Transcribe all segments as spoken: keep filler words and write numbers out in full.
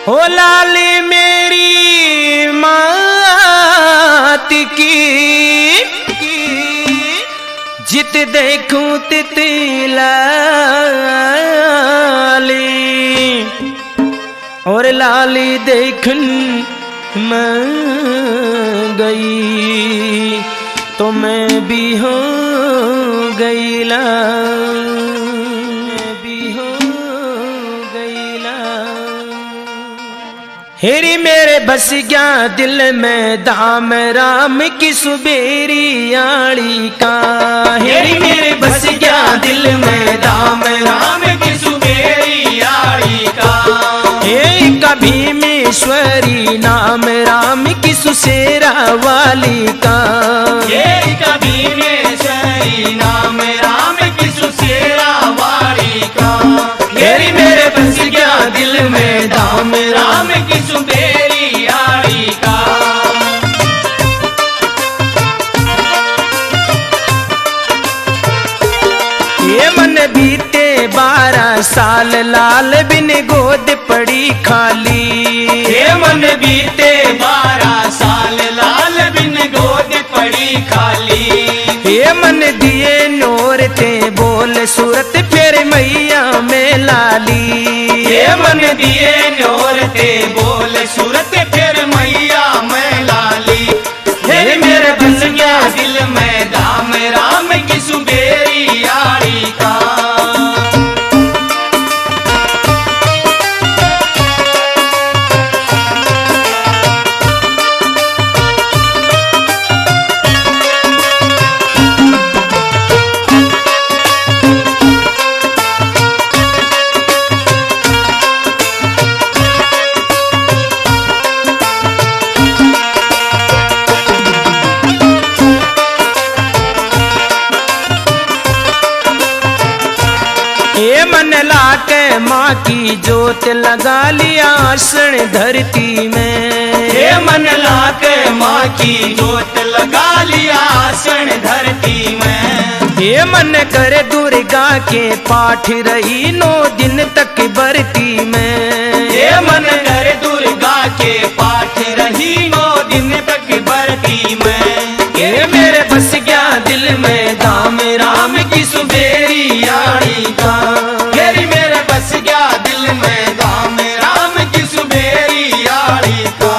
हो लाली मेरी मात की, जित देखूं तित लाली, और लाली देखन मैं गई तो मैं भी हो गई लाल, भी हो गई लाल। हेरी मेरे बस गया दिल में दाम राम की सुबेरी आड़ी का, हेरी मेरे बस गया दिल में दाम राम की सुबेरी आड़ी का। हे कभी मेश्वरी नाम राम की सुसेरा वाली का, हे कभी मेश्वरी नाम राम की सुसेरा वाली का। हेरी मेरे बस गया दिल में दाम राम की सुबेरी आड़ी का। ये मन बीते बारह साल लाल बिन गोद पड़ी खाली, ये मन बीते बारह साल लाल बिन गोद पड़ी खाली। ये मन दिए नोर थे बोल सूरत फिर मैया में लाली, ये मन दिए नोर थे बोल सूरत फिर मैया में लाली। हे मेरे बस गया दिल में दाम राम की सुबेरी आड़ी का। ये मन लाके माँ की जोत लगा लिया आसन धरती में, हे मन लाके माँ की जोत लगा लिया आसन धरती में। ये मन करे दुर्गा के पाठ रही नौ दिन तक बरती में, ये मन करे दुर्गा के पाठ रही नौ दिन तक बरती में। ये मेरे बस गया दिल में दाम राम की सुबेरी आड़ी का। हेरी मेरे बस गया दिल में दाम राम की सुबेरी आड़ी का।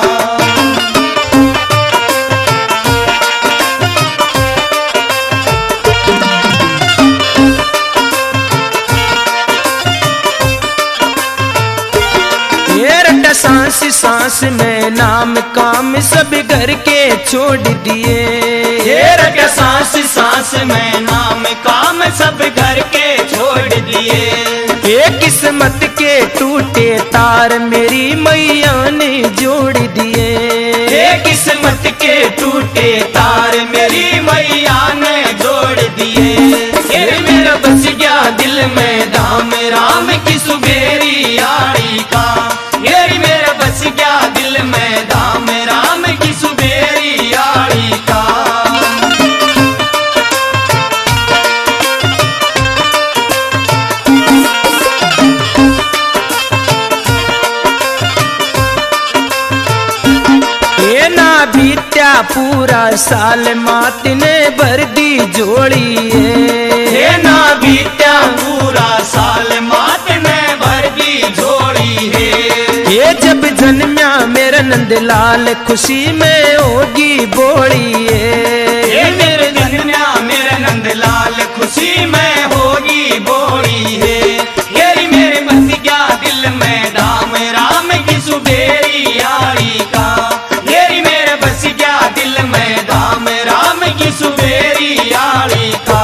ये रट सांस सांस में नाम काम सब घर के छोड़ दिए, ये रट सांस सांस में नाम काम सब घर के छोड़ दिए। ये किस्मत के टूटे तार मेरी मैया ने जोड़ दिए, ये किस्मत के टूटे तार मेरी मैया ने जोड़ दिए। ये मेरा बस गया दिल में दाम राम की सुबेरी आड़ी का। ये मेरा बस गया दिल में दाम राम की सुबेरी आड़ी का। ये ना बीत्या पूरा साल मात ने भर दी जोड़ी है, ये ना बीत्या पूरा साल मात ने भर दी जोड़ी है। ये जब जन्म्या मेरा नंदलाल खुशी में होगी बोड़ी है, ये मेरे जन्या मेरे नंदलाल खुशी में होगी बोड़ी है। येरी मेरे बस गया दिल में दाम राम की सुबेरी आड़ी का। येरी मेरे बस गया दिल में दाम राम की सुबेरी आड़ी का।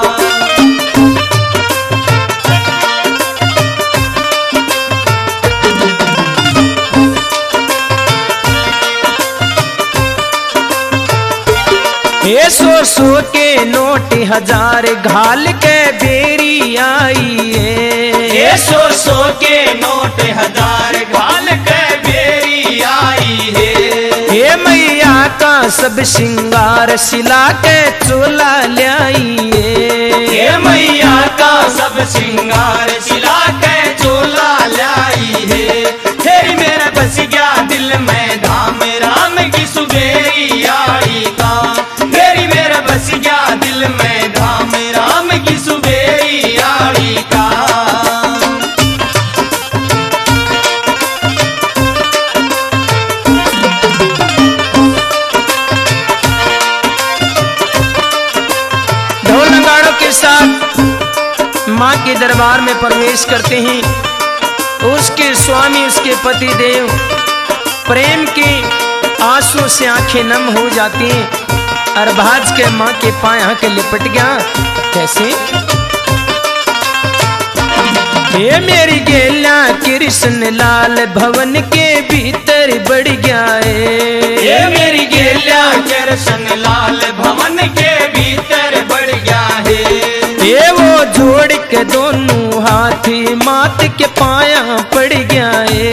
ये सौ सौ के नोट हजार घाल के बेरी आई है, ये सौ सौ के नोट हजार घाल के बेरी आई है। ये मैया का सब श्रृंगार सिला के चोला लाई है, ये मैया का सब श्रृंगार सिला के चोला लाई है। हे मेरा बस गया दिल में धाम राम की सुबेरी आड़ी का। मेरी मेरा बस गया दिल में धाम राम की सुबेरी आड़ी का। ढोल नगाड़ों के साथ माँ के दरबार में प्रवेश करते हैं। उसके स्वामी उसके पति देव प्रेम के आंसू से आंखें नम हो जाती हैं। और भाज के माँ के पाए आके लिपट गया। कैसे? ये मेरी गेला कृष्ण लाल भवन के भीतर बढ़ गया है। ये मेरी गेला कृष्ण लाल भवन के भीतर बढ़ गया है। ये वो जोड़ के दोनों हाथी मात के पाया पड़ गया है।